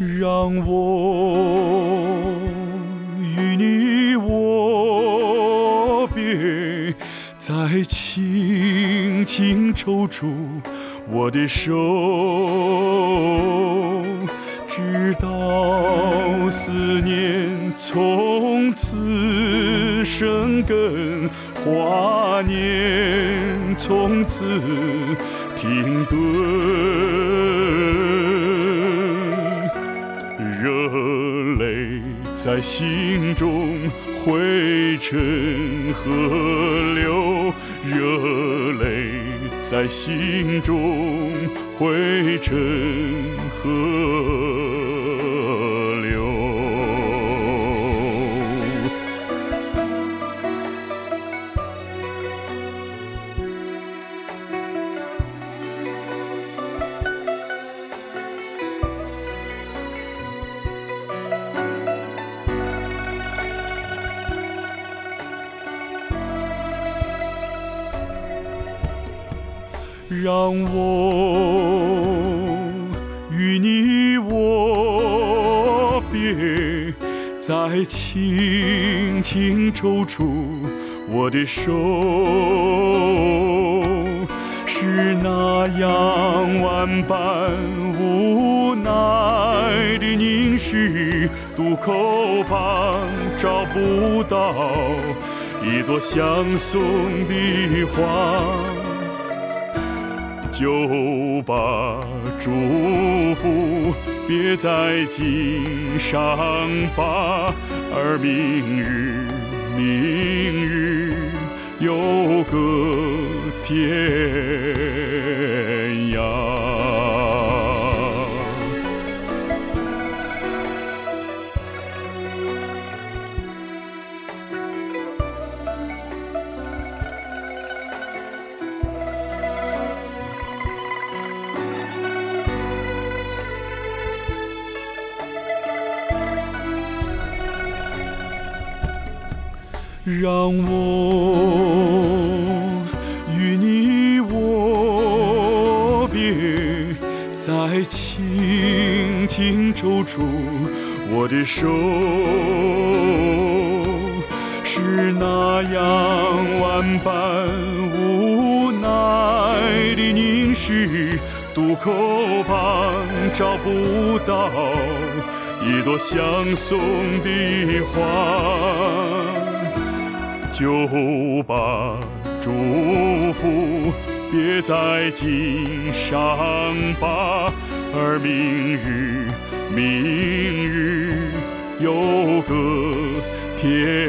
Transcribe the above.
让我与你握别，再轻轻抽出我的手，直到思念从此生根，华年从此停顿，热泪在心中汇成河流，热泪在心中汇成河流。让我与你握别，再轻轻抽出我的手，是那样万般无奈的凝视，渡口旁找不到一朵相送的花，就把祝福别在襟上吧，而明日有个天涯。让我与你握别，再轻轻抽出我的手，是那样万般无奈的凝视，渡口旁找不到一朵相送的花，就把祝福别在襟上吧，而明日有个天